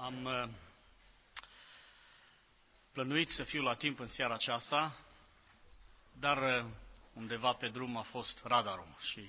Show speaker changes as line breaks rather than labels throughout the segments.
Am plănuit să fiu la timp în seara aceasta, dar undeva pe drum a fost radarul și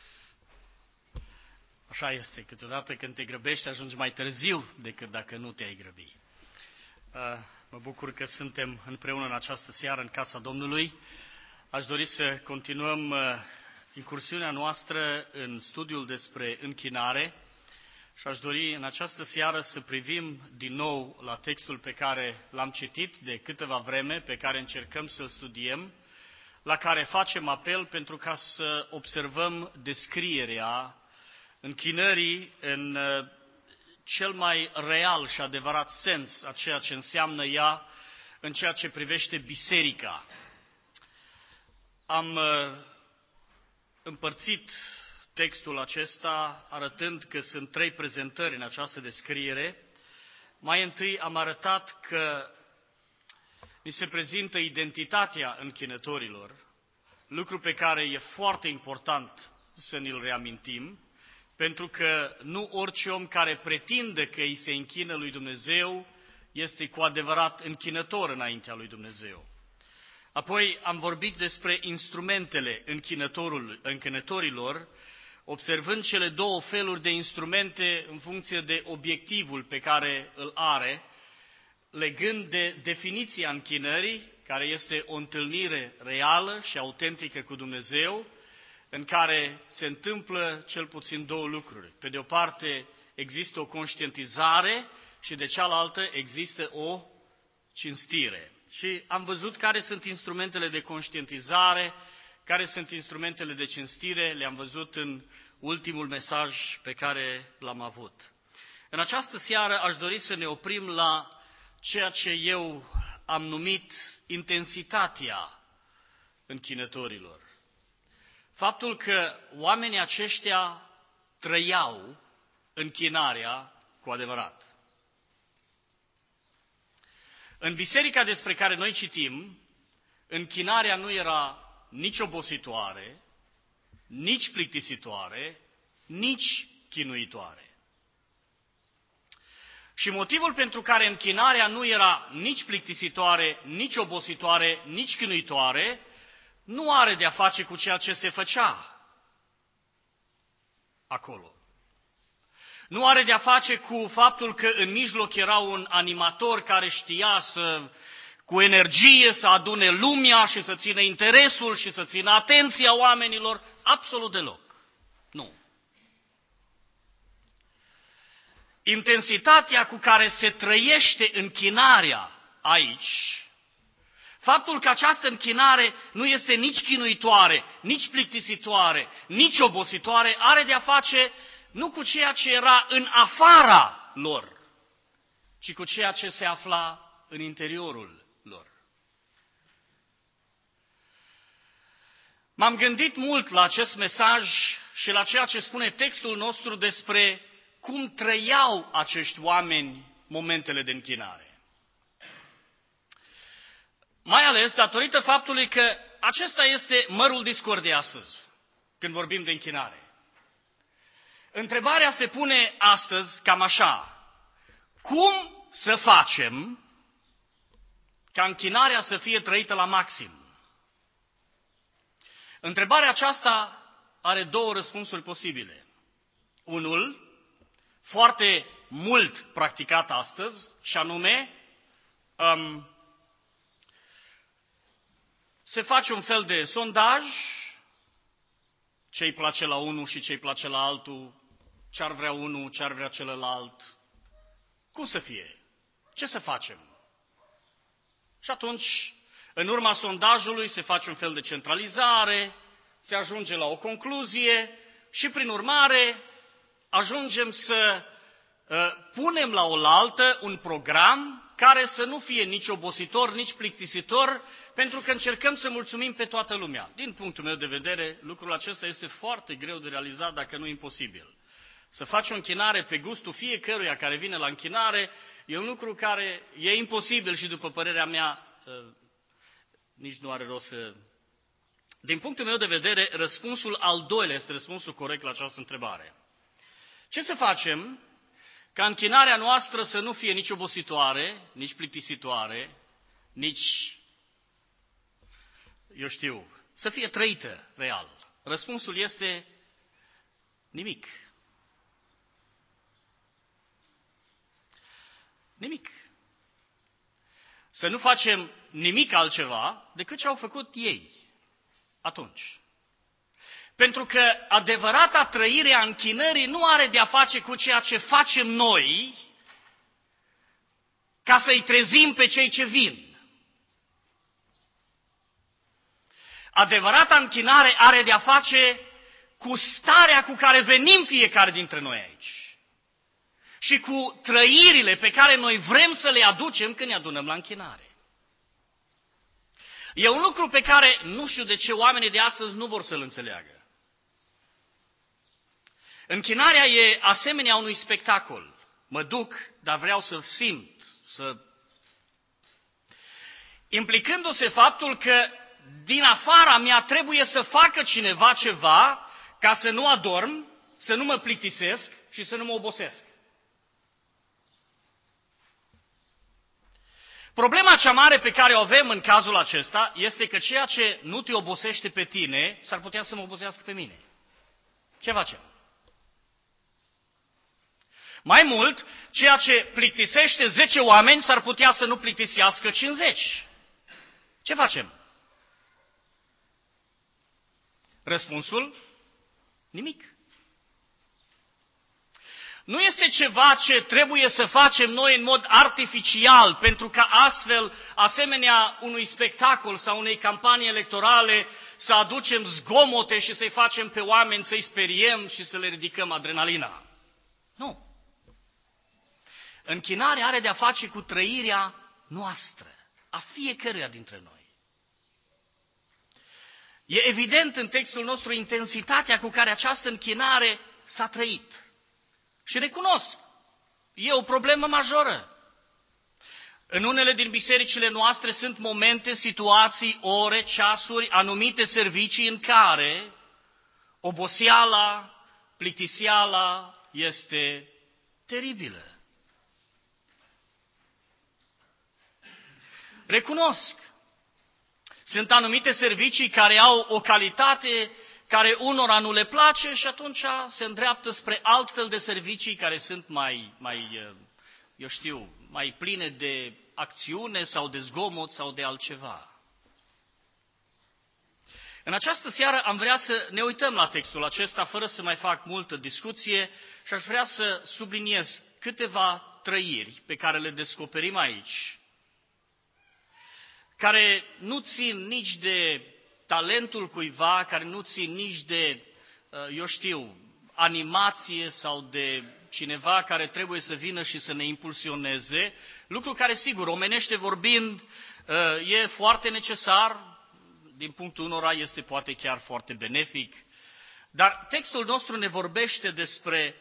așa este, câteodată când te grăbești ajungi mai târziu decât dacă nu te-ai grăbi. Mă bucur că suntem împreună în această seară în casa Domnului. Aș dori să continuăm incursiunea noastră în studiul despre închinare și aș dori în această seară să privim din nou la textul pe care l-am citit de câteva vreme, pe care încercăm să-l studiem, la care facem apel pentru ca să observăm descrierea închinării în cel mai real și adevărat sens a ceea ce înseamnă ea în ceea ce privește biserica. Am împărțit textul acesta arătând că sunt 3 prezentări în această descriere. Mai întâi am arătat că ni se prezintă identitatea închinătorilor, lucru pe care e foarte important să ni-l reamintim, pentru că nu orice om care pretinde că îi se închină lui Dumnezeu este cu adevărat închinător înaintea lui Dumnezeu. Apoi am vorbit despre instrumentele închinătorilor, observând cele 2 feluri de instrumente în funcție de obiectivul pe care îl are, legând de definiția închinării, care este o întâlnire reală și autentică cu Dumnezeu, în care se întâmplă cel puțin 2 lucruri. Pe de o parte există o conștientizare și de cealaltă există o cinstire. Și am văzut care sunt instrumentele de conștientizare, care sunt instrumentele de cinstire, le-am văzut în ultimul mesaj pe care l-am avut. În această seară aș dori să ne oprim la ceea ce eu am numit intensitatea închinătorilor. Faptul că oamenii aceștia trăiau închinarea cu adevărat. În biserica despre care noi citim, închinarea nu era nici obositoare, nici plictisitoare, nici chinuitoare. Și motivul pentru care închinarea nu era nici plictisitoare, nici obositoare, nici chinuitoare, nu are de-a face cu ceea ce se făcea acolo. Nu are de-a face cu faptul că în mijloc era un animator care știa cu energie să adune lumea și să țină interesul și să țină atenția oamenilor. Absolut deloc. Nu. Intensitatea cu care se trăiește închinarea aici, faptul că această închinare nu este nici chinuitoare, nici plictisitoare, nici obositoare, are de-a face nu cu ceea ce era în afara lor, ci cu ceea ce se afla în interiorul lor. M-am gândit mult la acest mesaj și la ceea ce spune textul nostru despre cum trăiau acești oameni momentele de închinare. Mai ales datorită faptului că acesta este mărul discordiei astăzi, când vorbim de închinare. Întrebarea se pune astăzi cam așa: cum să facem ca închinarea să fie trăită la maxim? Întrebarea aceasta are 2 răspunsuri posibile. Unul, foarte mult practicat astăzi, și anume, se face un fel de sondaj, ce-i place la unul și ce-i place la altul, ce-ar vrea unul, ce-ar vrea celălalt. Cum să fie? Ce să facem? Și atunci, în urma sondajului, se face un fel de centralizare, se ajunge la o concluzie și, prin urmare, ajungem să punem la oaltă un program care să nu fie nici obositor, nici plictisitor, pentru că încercăm să mulțumim pe toată lumea. Din punctul meu de vedere, lucrul acesta este foarte greu de realizat, dacă nu imposibil. Să faci o închinare pe gustul fiecăruia care vine la închinare e un lucru care e imposibil și, după părerea mea, nici nu are rost să... Din punctul meu de vedere, răspunsul al doilea este răspunsul corect la această întrebare. Ce să facem ca închinarea noastră să nu fie nici obositoare, nici plictisitoare, nici, să fie trăită real. Răspunsul este nimic. Nimic. Să nu facem nimic altceva decât ce au făcut ei atunci. Pentru că adevărata trăire a închinării nu are de-a face cu ceea ce facem noi ca să-i trezim pe cei ce vin. Adevărata închinare are de-a face cu starea cu care venim fiecare dintre noi aici și cu trăirile pe care noi vrem să le aducem când ne adunăm la închinare. E un lucru pe care nu știu de ce oamenii de astăzi nu vor să-l înțeleagă. Închinarea e asemenea unui spectacol. Mă duc, dar vreau să simt, implicându-se faptul că din afara mea trebuie să facă cineva ceva ca să nu adorm, să nu mă plictisesc și să nu mă obosesc. Problema cea mare pe care o avem în cazul acesta este că ceea ce nu te obosește pe tine s-ar putea să mă obosească pe mine. Ce facem? Mai mult, ceea ce plictisește 10 oameni s-ar putea să nu plictisească 50. Ce facem? Răspunsul? Nimic. Nu este ceva ce trebuie să facem noi în mod artificial, pentru ca astfel, asemenea unui spectacol sau unei campanii electorale, să aducem zgomote și să-i facem pe oameni să-i speriem și să le ridicăm adrenalina. Nu. Închinarea are de-a face cu trăirea noastră, a fiecăruia dintre noi. E evident în textul nostru intensitatea cu care această închinare s-a trăit. Și recunosc, e o problemă majoră. În unele din bisericile noastre sunt momente, situații, ore, ceasuri, anumite servicii în care oboseala, plictiseala este teribilă. Recunosc, sunt anumite servicii care au o calitate care unora nu le place și atunci se îndreaptă spre altfel de servicii care sunt mai pline de acțiune sau de zgomot sau de altceva. În această seară am vrea să ne uităm la textul acesta fără să mai fac multă discuție și aș vrea să subliniez câteva trăiri pe care le descoperim aici, care nu țin nici de talentul cuiva, care nu țin nici de, animație sau de cineva care trebuie să vină și să ne impulsioneze, lucru care, sigur, omenește vorbind, e foarte necesar, din punctul unora este poate chiar foarte benefic, dar textul nostru ne vorbește despre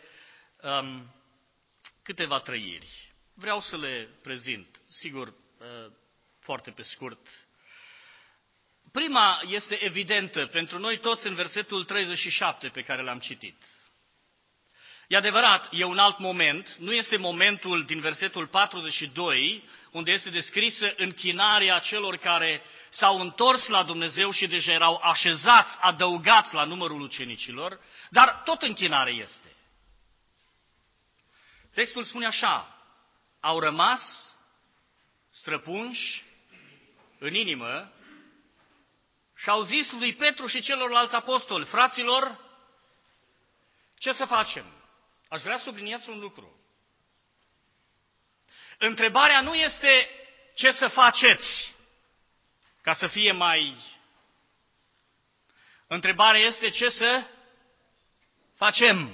câteva trăiri. Vreau să le prezint, sigur, foarte pe scurt. Prima este evidentă pentru noi toți în versetul 37 pe care l-am citit. E adevărat, e un alt moment, nu este momentul din versetul 42, unde este descrisă închinarea celor care s-au întors la Dumnezeu și deja erau așezați, adăugați la numărul ucenicilor, dar tot închinare este. Textul spune așa: au rămas străpunși în inimă și au zis lui Petru și celorlalți apostoli: fraților, ce să facem? Aș vrea să subliniați un lucru. Întrebarea nu este ce să faceți, ca să fie mai... Întrebarea este ce să facem.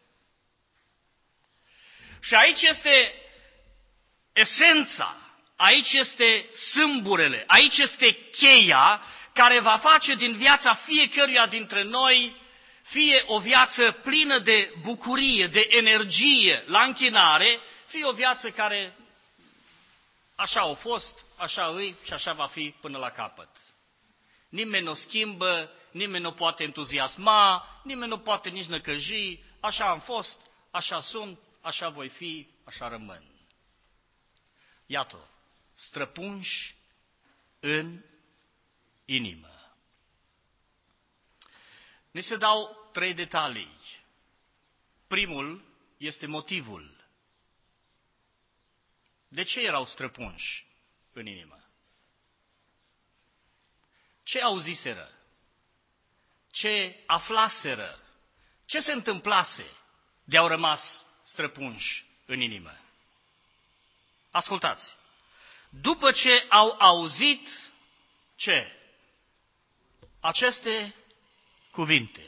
Și aici este esența, aici este sâmburele, aici este cheia care va face din viața fiecăruia dintre noi fie o viață plină de bucurie, de energie la închinare, fie o viață care așa a fost, așa îi și așa va fi până la capăt. Nimeni nu o schimbă, nimeni nu poate entuziasma, nimeni nu poate nici năcăji, așa am fost, așa sunt, așa voi fi, așa rămân. Iată, străpunși în inimă. Ni se dau 3 detalii. Primul este motivul. De ce erau străpunși în inimă? Ce auziseră? Ce aflaseră? Ce se întâmplase de au rămas străpunși în inimă? Ascultați! După ce au auzit ce? Aceste cuvinte.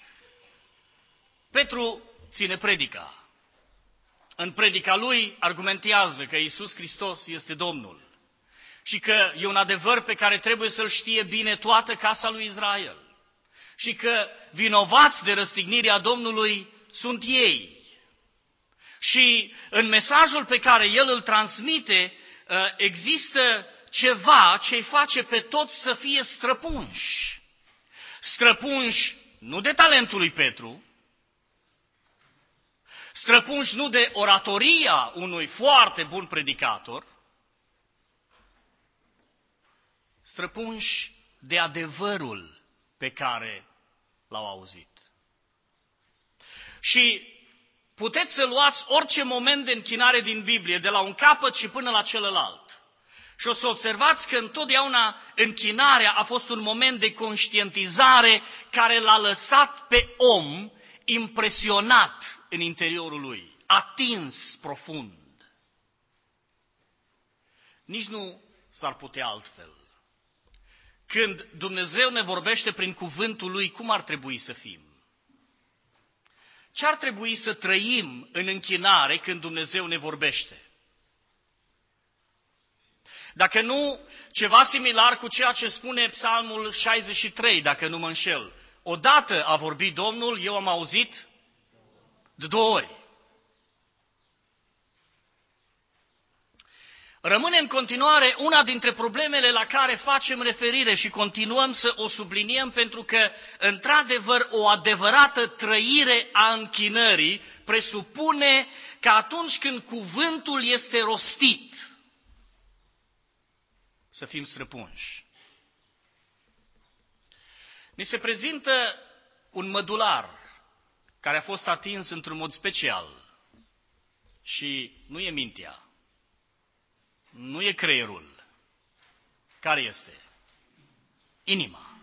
Petru ține predica. În predica lui argumentează că Iisus Hristos este Domnul și că e un adevăr pe care trebuie să-l știe bine toată casa lui Israel și că vinovați de răstignirea Domnului sunt ei. Și în mesajul pe care el îl transmite există ceva ce îi face pe toți să fie străpunși. Străpunși nu de talentul lui Petru, străpunși nu de oratoria unui foarte bun predicator, străpunși de adevărul pe care l-au auzit. Și puteți să luați orice moment de închinare din Biblie, de la un capăt și până la celălalt. Și o să observați că întotdeauna închinarea a fost un moment de conștientizare care l-a lăsat pe om impresionat în interiorul lui, atins profund. Nici nu s-ar putea altfel. Când Dumnezeu ne vorbește prin cuvântul Lui, cum ar trebui să fim? Ce ar trebui să trăim în închinare când Dumnezeu ne vorbește? Dacă nu, ceva similar cu ceea ce spune Psalmul 63, dacă nu mă înșel. Odată a vorbit Domnul, eu am auzit de 2 ori. Rămâne în continuare una dintre problemele la care facem referire și continuăm să o subliniem pentru că, într-adevăr, o adevărată trăire a închinării presupune că atunci când cuvântul este rostit, să fim străpunși. Ni se prezintă un mădular care a fost atins într-un mod special și nu e mintea, nu e creierul. Care este? Inima.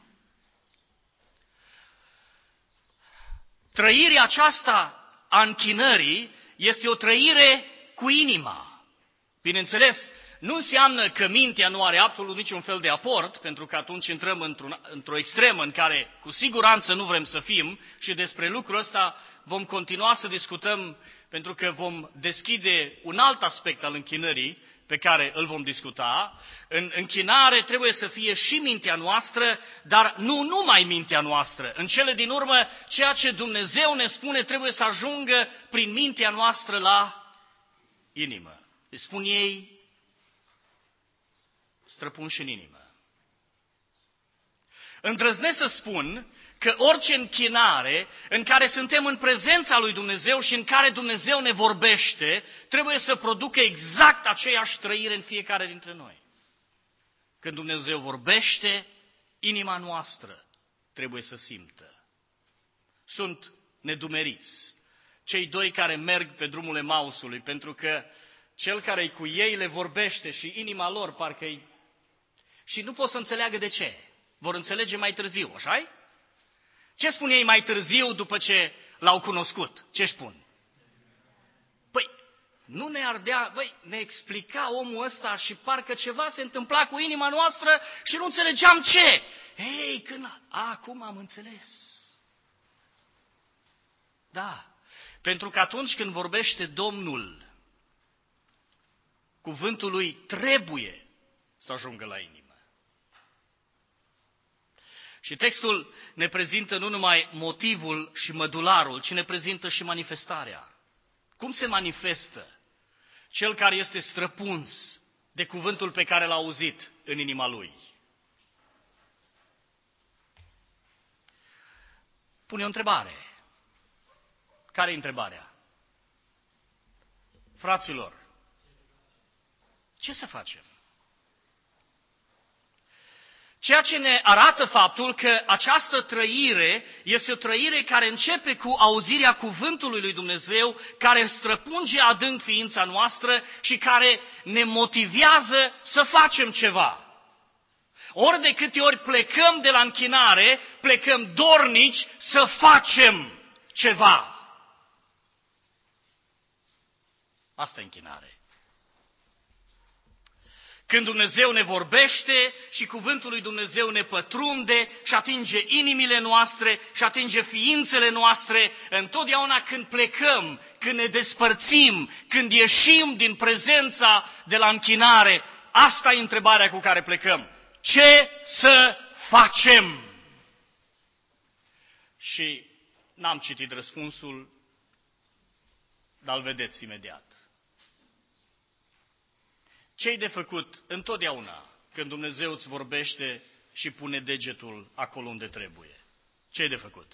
Trăirea aceasta a închinării este o trăire cu inima. Bineînțeles, nu înseamnă că mintea nu are absolut niciun fel de aport, pentru că atunci intrăm într-o extremă în care cu siguranță nu vrem să fim și despre lucrul ăsta vom continua să discutăm, pentru că vom deschide un alt aspect al închinării pe care îl vom discuta. În închinare trebuie să fie și mintea noastră, dar nu numai mintea noastră. În cele din urmă, ceea ce Dumnezeu ne spune trebuie să ajungă prin mintea noastră la inimă. Îi spun ei, străpunși în inimă. Îndrăznesc să spun că orice închinare în care suntem în prezența lui Dumnezeu și în care Dumnezeu ne vorbește, trebuie să producă exact aceeași trăire în fiecare dintre noi. Când Dumnezeu vorbește, inima noastră trebuie să simtă. Sunt nedumeriți cei 2 care merg pe drumul Emausului, pentru că cel care-i cu ei le vorbește și inima lor parcă-i... Și nu pot să înțeleagă de ce. Vor înțelege mai târziu, așa-i? Ce spun ei mai târziu după ce l-au cunoscut? Ce spun? Păi, nu ne ardea, ne explica omul ăsta și parcă ceva se întâmpla cu inima noastră și nu înțelegeam ce. Ei, acum am înțeles. Da, pentru că atunci când vorbește Domnul, cuvântul lui trebuie să ajungă la inimă. Și textul ne prezintă nu numai motivul și mădularul, ci ne prezintă și manifestarea. Cum se manifestă cel care este străpuns de cuvântul pe care l-a auzit în inima lui? Pune o întrebare. Care e întrebarea? Fraților, ce să facem? Ceea ce ne arată faptul că această trăire este o trăire care începe cu auzirea cuvântului lui Dumnezeu, care străpunge adânc ființa noastră și care ne motivează să facem ceva. Ori de câte ori plecăm de la închinare, plecăm dornici să facem ceva. Asta e închinare. Când Dumnezeu ne vorbește și cuvântul lui Dumnezeu ne pătrunde și atinge inimile noastre și atinge ființele noastre, întotdeauna când plecăm, când ne despărțim, când ieșim din prezența de la închinare, asta e întrebarea cu care plecăm. Ce să facem? Și n-am citit răspunsul, dar îl vedeți imediat. Ce-i de făcut întotdeauna când Dumnezeu îți vorbește și pune degetul acolo unde trebuie? Ce-i de făcut?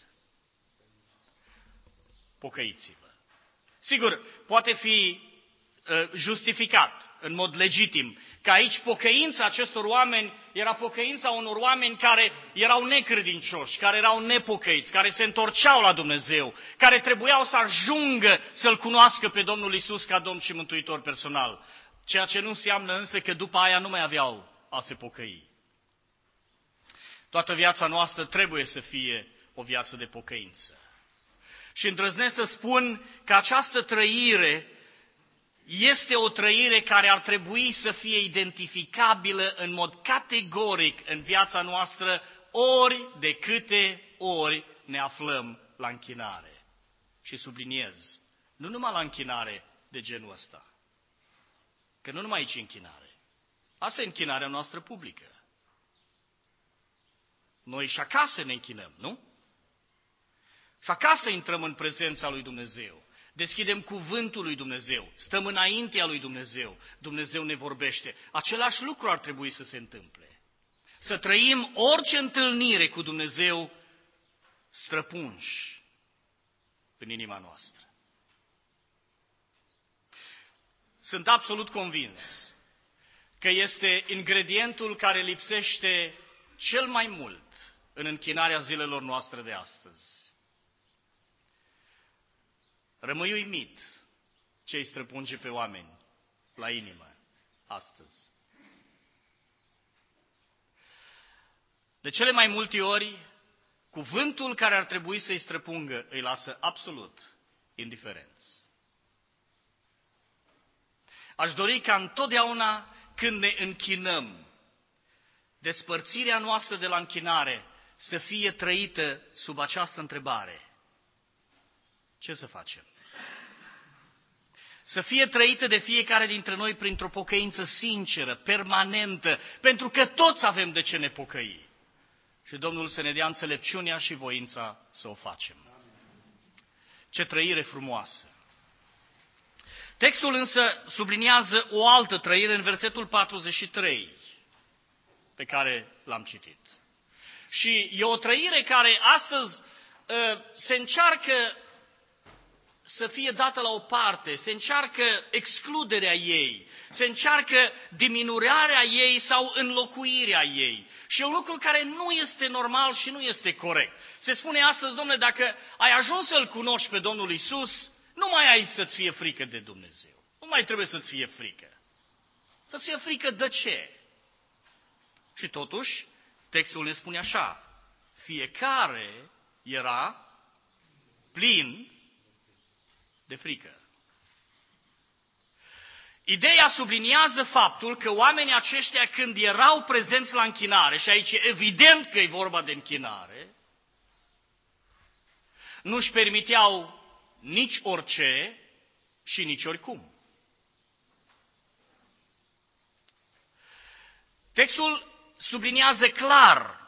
Pocăiți-vă. Sigur, poate fi justificat în mod legitim că aici pocăința acestor oameni era pocăința unor oameni care erau necredincioși, care erau nepocăiți, care se întorceau la Dumnezeu, care trebuiau să ajungă să-L cunoască pe Domnul Iisus ca Domn și Mântuitor personal. Ceea ce nu înseamnă însă că după aia nu mai aveau a se pocăi. Toată viața noastră trebuie să fie o viață de pocăință. Și îndrăznesc să spun că această trăire este o trăire care ar trebui să fie identificabilă în mod categoric în viața noastră ori de câte ori ne aflăm la închinare. Și subliniez, nu numai la închinare de genul ăsta. Că nu numai aici e închinare. Asta e închinarea noastră publică. Noi și acasă ne închinăm, nu? Și acasă intrăm în prezența lui Dumnezeu. Deschidem cuvântul lui Dumnezeu. Stăm înaintea lui Dumnezeu. Dumnezeu ne vorbește. Același lucru ar trebui să se întâmple. Să trăim orice întâlnire cu Dumnezeu străpunși în inima noastră. Sunt absolut convins că este ingredientul care lipsește cel mai mult în închinarea zilelor noastre de astăzi. Rămâi uimit ce îi străpunge pe oameni la inimă astăzi. De cele mai multe ori, cuvântul care ar trebui să-i străpungă îi lasă absolut indiferenți. Aș dori ca întotdeauna când ne închinăm, despărțirea noastră de la închinare să fie trăită sub această întrebare. Ce să facem? Să fie trăită de fiecare dintre noi printr-o pocăință sinceră, permanentă, pentru că toți avem de ce ne pocăi. Și Domnul să ne dea înțelepciunea și voința să o facem. Ce trăire frumoasă! Textul însă subliniază o altă trăire în versetul 43, pe care l-am citit. Și e o trăire care astăzi se încearcă să fie dată la o parte, se încearcă excluderea ei, se încearcă diminuarea ei sau înlocuirea ei. Și e un lucru care nu este normal și nu este corect. Se spune astăzi, domnule, dacă ai ajuns să-L cunoști pe Domnul Iisus, nu mai ai să-ți fie frică de Dumnezeu. Nu mai trebuie să-ți fie frică. Să-ți fie frică de ce? Și totuși, textul ne spune așa, fiecare era plin de frică. Ideea subliniază faptul că oamenii aceștia când erau prezenți la închinare, și aici e evident că e vorba de închinare, nu-și permiteau nici orice și nici oricum. Textul subliniază clar,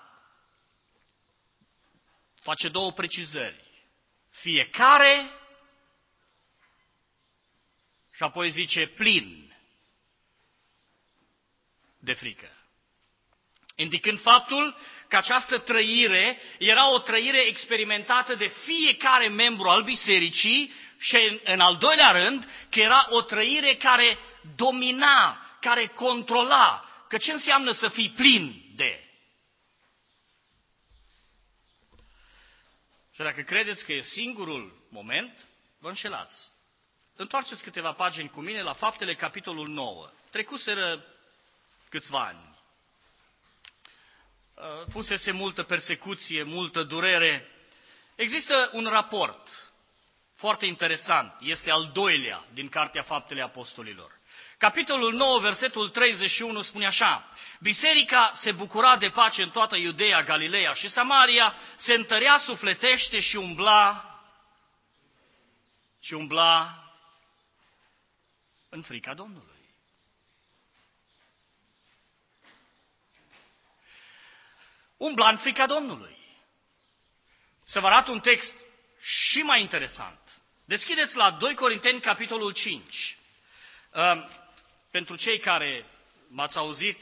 face două precizări. Fiecare și apoi zice plin de frică. indicând faptul că această trăire era o trăire experimentată de fiecare membru al bisericii și, în al doilea rând, că era o trăire care domina, care controla. Că ce înseamnă să fii plin de? Și dacă credeți că e singurul moment, vă înșelați. Întoarceți câteva pagini cu mine la Faptele, capitolul 9. Trecuseră câțiva ani. Fusese multă persecuție, multă durere. Există un raport foarte interesant. Este al doilea din Cartea Faptele Apostolilor. Capitolul 9, versetul 31 spune așa: Biserica se bucura de pace în toată Iudeea, Galileea și Samaria, se întărea sufletește și umbla în frica Domnului. Umbla în frica Domnului. Să vă arăt un text și mai interesant. Deschideți la 2 Corinteni, capitolul 5. Pentru cei care m-ați auzit,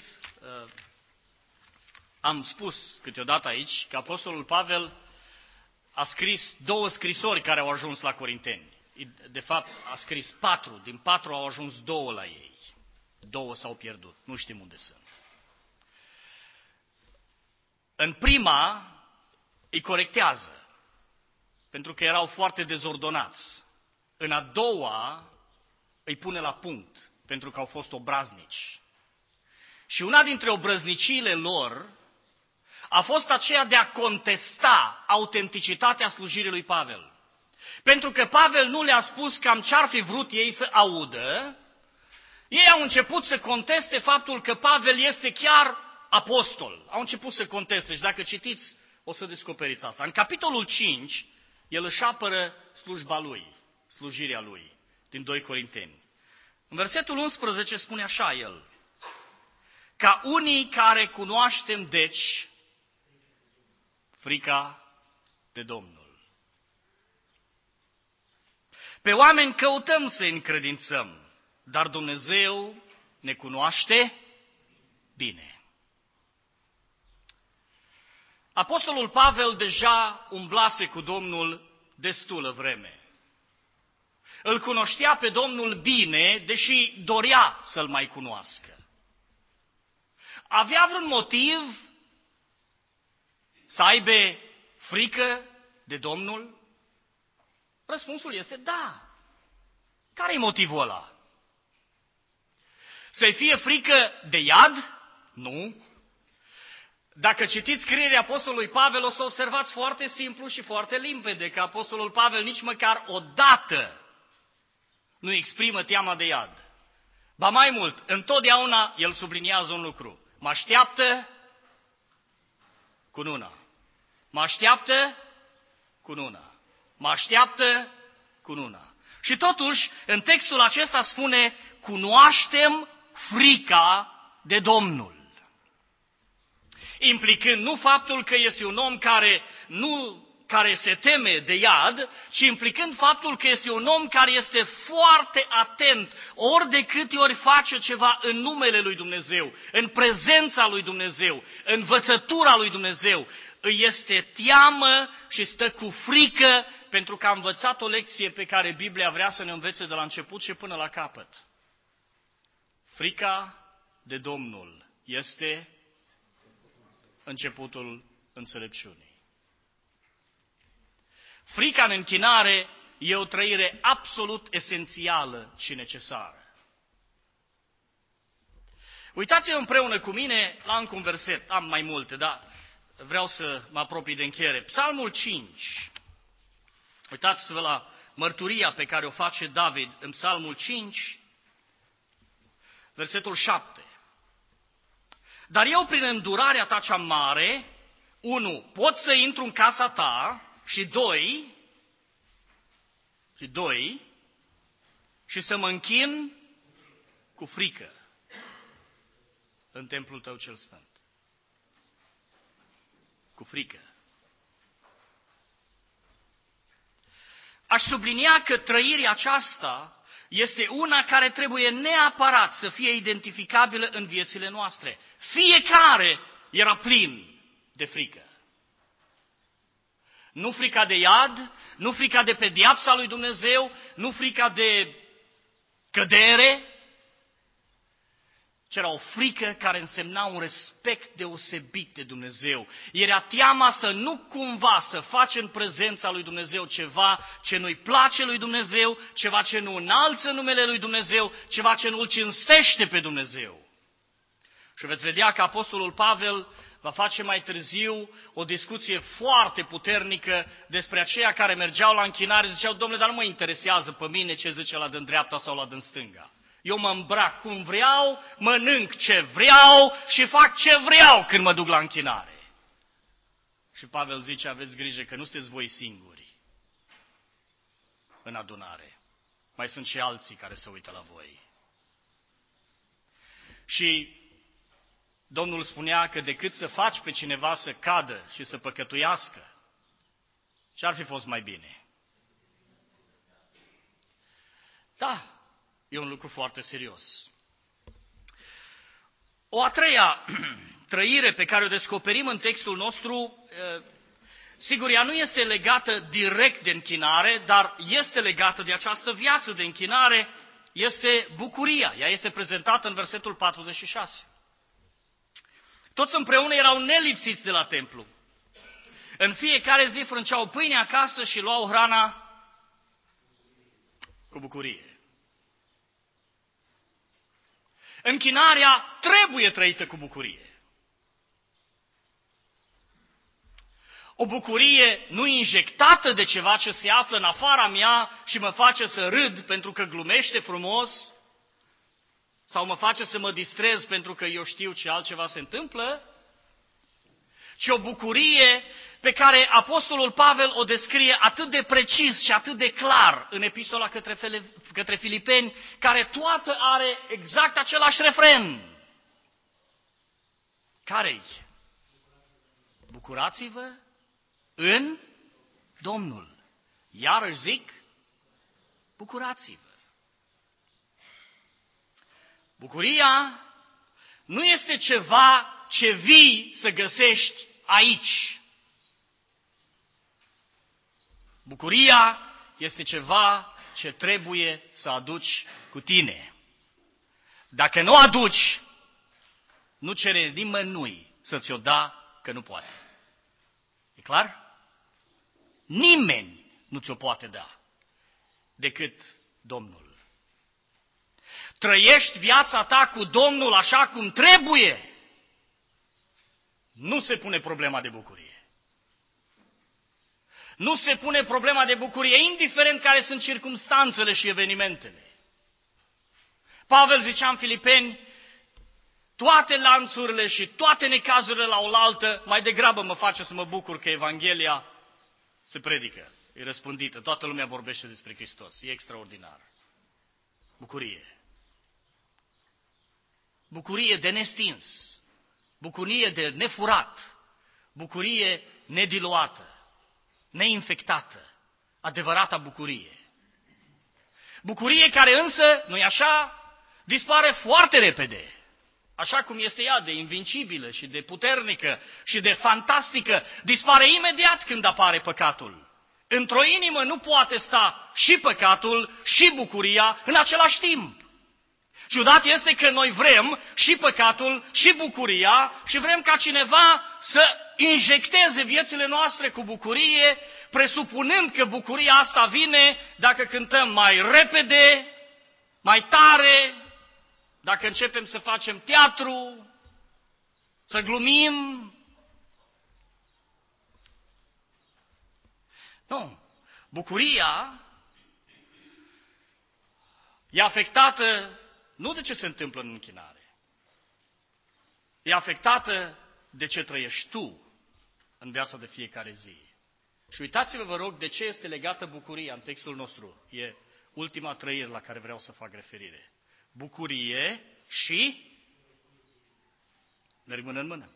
am spus câteodată aici că Apostolul Pavel a scris 2 scrisori care au ajuns la Corinteni. De fapt, a scris 4. Din 4 au ajuns 2 la ei. 2 s-au pierdut. Nu știm unde sunt. În prima îi corectează, pentru că erau foarte dezordonați. În a doua îi pune la punct, pentru că au fost obraznici. Și una dintre obrăzniciile lor a fost aceea de a contesta autenticitatea slujirii lui Pavel. Pentru că Pavel nu le-a spus cam ce-ar fi vrut ei să audă, ei au început să conteste faptul că Pavel este chiar apostol. Au început să conteste și dacă citiți, o să descoperiți asta. În capitolul 5, el își apără slujba lui, slujirea lui, din 2 Corinteni. În versetul 11 spune așa el: Ca unii care cunoaștem, deci, frica de Domnul. Pe oameni căutăm să încredințăm, dar Dumnezeu ne cunoaște bine. Apostolul Pavel deja umblase cu Domnul destulă vreme. Îl cunoștea pe Domnul bine, deși dorea să-L mai cunoască. Avea vreun motiv să aibă frică de Domnul? Răspunsul este da. Care-i motivul ăla? Să-i fie frică de iad? Nu. Dacă citiți scrierea Apostolului Pavel, o să observați foarte simplu și foarte limpede că Apostolul Pavel nici măcar odată nu exprimă teama de iad. Ba mai mult, întotdeauna el subliniază un lucru: mă așteaptă cununa. Mă așteaptă cununa. Mă așteaptă cununa. Și totuși, în textul acesta spune: cunoaștem frica de Domnul. Implicând nu faptul că este un om care se teme de iad, ci implicând faptul că este un om care este foarte atent ori de câte ori face ceva în numele lui Dumnezeu, în prezența lui Dumnezeu, în învățătura lui Dumnezeu. Îi este teamă și stă cu frică pentru că a învățat o lecție pe care Biblia vrea să ne învețe de la început și până la capăt. Frica de Domnul este începutul înțelepciunii. Frica în închinare e o trăire absolut esențială și necesară. Uitați-vă împreună cu mine la încă un verset. Am mai multe, dar vreau să mă apropii de încheiere. Psalmul 5. Uitați-vă la mărturia pe care o face David în Psalmul 5, versetul 7. Dar eu, prin îndurarea ta cea mare, 1, pot să intru în casa ta și 2, și să mă închin cu frică în templul tău cel sfânt. Cu frică. Aș sublinia că trăirea aceasta este una care trebuie neapărat să fie identificabilă în viețile noastre. Fiecare era plin de frică. Nu frica de iad, nu frica de pedeapsa lui Dumnezeu, nu frica de cădere, ci era o frică care însemna un respect deosebit de Dumnezeu. Era teama să nu cumva să faci în prezența lui Dumnezeu ceva ce nu-i place lui Dumnezeu, ceva ce nu înalță numele lui Dumnezeu, ceva ce nu îl cinstește pe Dumnezeu. Și veți vedea că Apostolul Pavel va face mai târziu o discuție foarte puternică despre aceia care mergeau la închinare și ziceau: Domnule, dar nu mă interesează pe mine ce zice la din dreapta sau la din stânga. Eu mă îmbrac cum vreau, mănânc ce vreau și fac ce vreau când mă duc la închinare. Și Pavel zice: aveți grijă că nu sunteți voi singuri în adunare. Mai sunt și alții care se uită la voi. Și Domnul spunea că decât să faci pe cineva să cadă și să păcătuiască, ce-ar fi fost mai bine? Da, e un lucru foarte serios. O a treia trăire pe care o descoperim în textul nostru, sigur, ea nu este legată direct de închinare, dar este legată de această viață de închinare, este bucuria. Ea este prezentată în versetul 46. Toți împreună erau nelipsiți de la templu. În fiecare zi frânceau pâine acasă și luau hrana cu bucurie. Închinarea trebuie trăită cu bucurie. O bucurie nu injectată de ceva ce se află în afara mea și mă face să râd pentru că glumește frumos, sau mă face să mă distrez pentru că eu știu ce altceva se întâmplă, ci o bucurie pe care Apostolul Pavel o descrie atât de precis și atât de clar în epistola către Filipeni, care toată are exact același refren. Care-i? Bucurați-vă în Domnul. Iarăși zic, bucurați-vă. Bucuria nu este ceva ce vii să găsești aici. Bucuria este ceva ce trebuie să aduci cu tine. Dacă nu aduci, nu cere nimănui să ți-o da, că nu poate. E clar? Nimeni nu ți-o poate da decât Domnul. Trăiești viața ta cu Domnul așa cum trebuie, nu se pune problema de bucurie. Nu se pune problema de bucurie, indiferent care sunt circumstanțele și evenimentele. Pavel zicea în Filipeni: toate lanțurile și toate necazurile la oaltă, mai degrabă mă face să mă bucur că Evanghelia se predică, e răspândită, toată lumea vorbește despre Hristos, e extraordinar. Bucurie. Bucurie de nestins, bucurie de nefurat, bucurie nediluată, neinfectată, adevărata bucurie. Bucurie care însă, nu-i așa, dispare foarte repede, așa cum este ea de invincibilă și de puternică și de fantastică, dispare imediat când apare păcatul. Într-o inimă nu poate sta și păcatul și bucuria în același timp. Ciudat este că noi vrem și păcatul și bucuria și vrem ca cineva să injecteze viețile noastre cu bucurie, presupunând că bucuria asta vine dacă cântăm mai repede, mai tare, dacă începem să facem teatru, să glumim. Nu. Bucuria e afectată nu de ce se întâmplă în închinare. E afectată de ce trăiești tu în viața de fiecare zi. Și uitați-vă, vă rog, de ce este legată bucuria în textul nostru. E ultima trăire la care vreau să fac referire. Bucurie și merg mână în mână.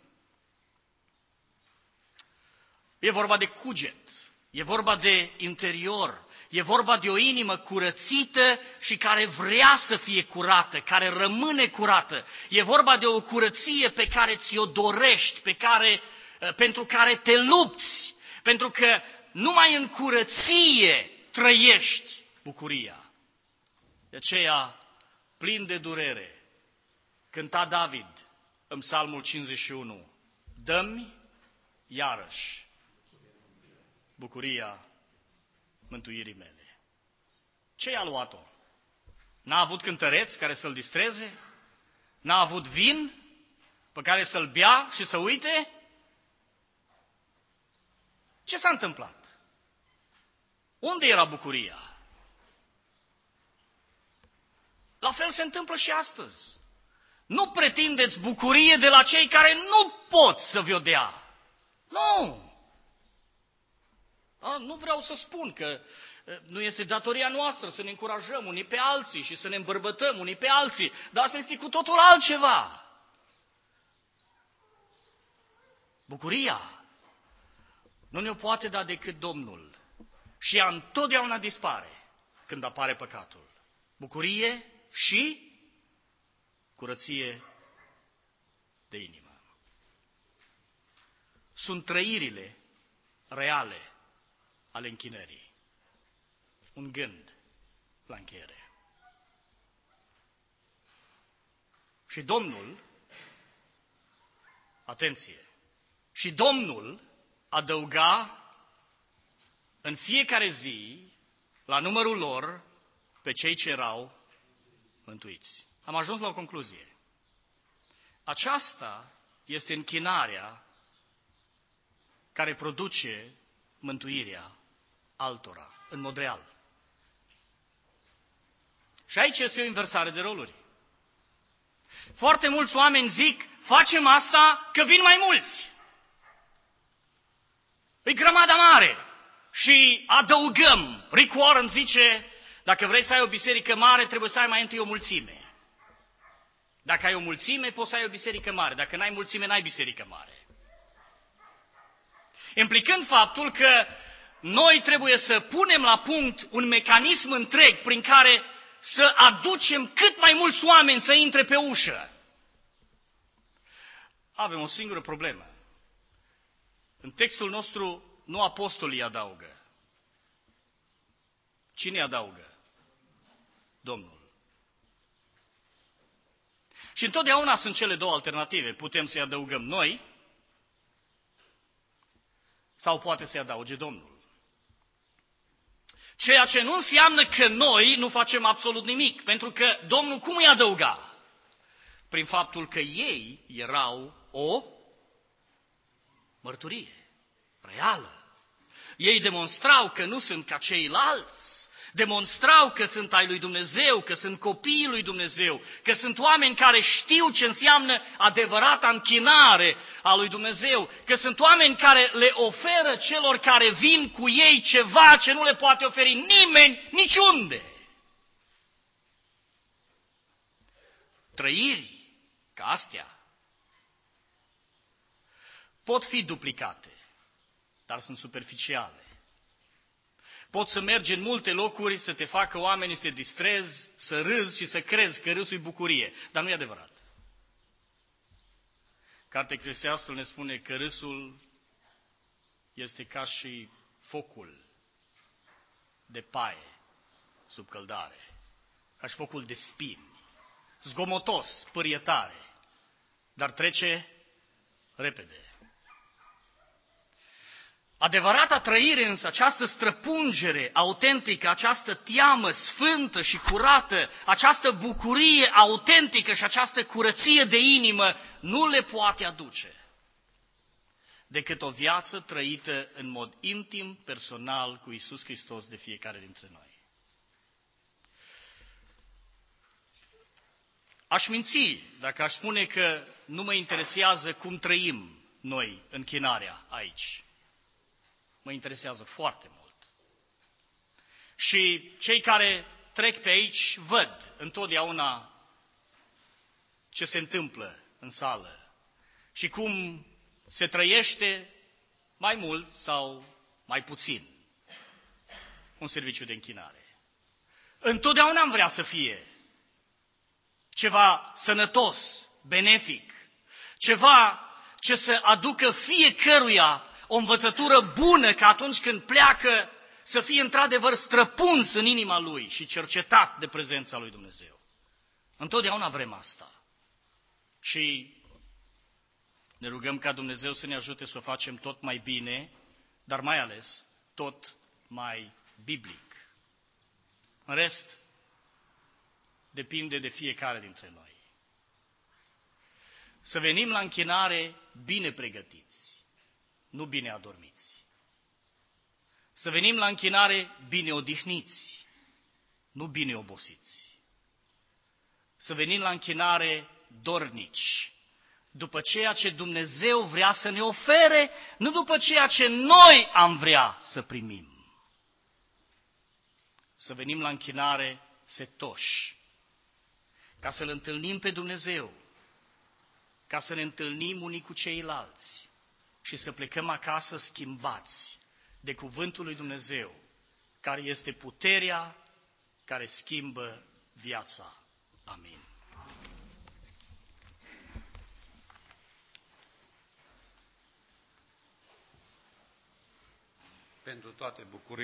E vorba de cuget, e vorba de interior, E vorba de o inimă curățită și care vrea să fie curată, care rămâne curată. E vorba de o curăție pe care ți-o dorești, pentru care te lupți, pentru că numai în curăție trăiești bucuria. De aceea, plin de durere, cânta David în Psalmul 51, dă-mi iarăși bucuria mântuirii mele. Ce i-a luat-o? N-a avut cântăreți care să-l distreze? N-a avut vin pe care să-l bea și să uite? Ce s-a întâmplat? Unde era bucuria? La fel se întâmplă și astăzi. Nu pretindeți bucurie de la cei care nu pot să vi-o dea. Nu! Nu vreau să spun că nu este datoria noastră să ne încurajăm unii pe alții și să ne îmbărbătăm unii pe alții, dar asta este cu totul altceva. Bucuria nu ne-o poate da decât Domnul și ea întotdeauna dispare când apare păcatul. Bucurie și curăție de inimă. Sunt trăirile reale ale închinării. Un gând la încheiere. Și Domnul, atenție, și Domnul adăuga în fiecare zi, la numărul lor, pe cei ce erau mântuiți. Am ajuns la o concluzie. Aceasta este închinarea care produce mântuirea altora, în mod real. Și aici este o inversare de roluri. Foarte mulți oameni zic, facem asta că vin mai mulți. E grămada mare. Și adăugăm. Rick Warren zice, dacă vrei să ai o biserică mare, trebuie să ai mai întâi o mulțime. Dacă ai o mulțime, poți să ai o biserică mare. Dacă n-ai mulțime, n-ai biserică mare. Implicând faptul că noi trebuie să punem la punct un mecanism întreg prin care să aducem cât mai mulți oameni să intre pe ușă. Avem o singură problemă. În textul nostru nu apostolii adaugă. Cine adaugă? Domnul. Și întotdeauna sunt cele două alternative. Putem să-i adăugăm noi sau poate să-i adauge Domnul. Ceea ce nu înseamnă că noi nu facem absolut nimic, pentru că Domnul cum îi adăuga? Prin faptul că ei erau o mărturie reală. Ei demonstrau că nu sunt ca ceilalți, demonstrau că sunt ai lui Dumnezeu, că sunt copiii lui Dumnezeu, că sunt oameni care știu ce înseamnă adevărata închinare a lui Dumnezeu, că sunt oameni care le oferă celor care vin cu ei ceva ce nu le poate oferi nimeni niciunde. Trăiri ca astea pot fi duplicate, dar sunt superficiale. Poți să mergi în multe locuri să te facă oamenii să te distrezi, să râzi și să crezi că râsul e bucurie, dar nu e adevărat. Cartea Eclesiastul ne spune că râsul este ca și focul de paie sub căldare, ca și focul de spini, zgomotos, pârietare, dar trece repede. Adevărata trăire însă, această străpungere autentică, această teamă sfântă și curată, această bucurie autentică și această curăție de inimă nu le poate aduce decât o viață trăită în mod intim, personal cu Iisus Hristos de fiecare dintre noi. Aș minți dacă aș spune că nu mă interesează cum trăim noi închinarea aici. Mă interesează foarte mult. Și cei care trec pe aici văd întotdeauna ce se întâmplă în sală și cum se trăiește mai mult sau mai puțin. un serviciu de închinare. Întotdeauna am vrea să fie ceva sănătos, benefic, ceva ce să aducă fiecăruia o învățătură bună, că atunci când pleacă să fie într-adevăr străpuns în inima lui și cercetat de prezența lui Dumnezeu. Întotdeauna vrem asta. Și ne rugăm ca Dumnezeu să ne ajute să o facem tot mai bine, dar mai ales tot mai biblic. În rest, depinde de fiecare dintre noi. Să venim la închinare bine pregătiți, nu bine adormiți. Să venim la închinare bine odihniți, nu bine obosiți. Să venim la închinare dornici, după ceea ce Dumnezeu vrea să ne ofere, nu după ceea ce noi am vrea să primim. Să venim la închinare setoși, ca să-L întâlnim pe Dumnezeu, ca să ne întâlnim unii cu ceilalți și să plecăm acasă schimbați de cuvântul lui Dumnezeu, care este puterea care schimbă viața. Amin.
Pentru toate bucurii